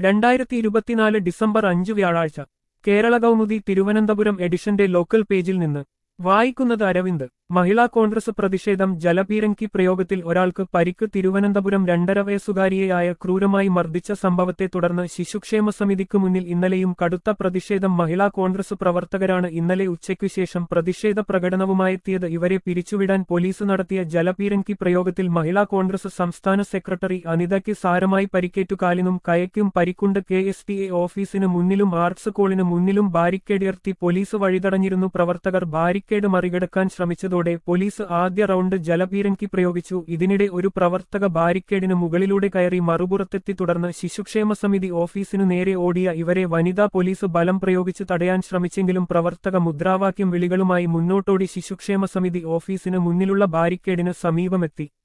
2024 December 5 വ്യാഴാഴ്ച കേരള കൗമുദി തിരുവനന്തപുരം എഡിഷന്റെ local പേജിൽ നിന്ന് വായിക്കുന്നത് അരവിന്ദ്. മഹിളാ കോൺഗ്രസ് പ്രതിഷേധം. ജലപീരങ്കി പ്രയോഗത്തിൽ ഒരാൾക്ക് പരിക്ക്. തിരുവനന്തപുരം 2.5 വയസ്സുകാരിയെയായ ക്രൂരമായി മർദ്ദിച്ച സംഭവത്തെ തുടർന്ന് ശിശുക്ഷേമ സമിതിക്കു മുന്നിൽ ഇന്നലെയും കടുത്ത പ്രതിഷേധം. മഹിളാ കോൺഗ്രസ് പ്രവർത്തകരാണ് ഇന്നലെ ഉച്ചയ്ക്കുശേഷം പ്രതിഷേധ പ്രകടനവുമായെത്തിയത്. ഇവരെ പിരിച്ചുവിടാൻ പോലീസ് നടത്തിയ ജലപീരങ്കി പ്രയോഗത്തിൽ മഹിളാ കോൺഗ്രസ് സംസ്ഥാന സെക്രട്ടറി അനിതയ്ക്ക് സാരമായി പരിക്കേറ്റു. കാലിനും കൈയ്ക്കും പരിക്കുണ്ട്. KSTA ഓഫീസിന് മുന്നിലും ആർട്സ് കോളിന് മുന്നിലും ബാരിക്കേഡുയർത്തി പോലീസ് വഴിതടഞ്ഞിരുന്നു. പ്രവർത്തകർ ബാരിക്കേഡ് മറികടക്കാൻ ശ്രമിച്ചതോടെ പോലീസ് ആദ്യ റൗണ്ട് ജലപീരങ്കി പ്രയോഗിച്ചു. ഇതിനിടെ ഒരു പ്രവർത്തക ബാരിക്കേഡിന് മുകളിലൂടെ കയറി മറുപുറത്തെത്തി. തുടർന്ന് ശിശുക്ഷേമ സമിതി ഓഫീസിനു നേരെ ഓടിയ ഇവരെ വനിതാ പോലീസ് ബലം പ്രയോഗിച്ച് തടയാൻ ശ്രമിച്ചെങ്കിലും പ്രവർത്തക മുദ്രാവാക്യം വിളികളുമായി മുന്നോട്ടോടി ശിശുക്ഷേമ സമിതി ഓഫീസിന് മുന്നിലുള്ള ബാരിക്കേഡിന് സമീപമെത്തി.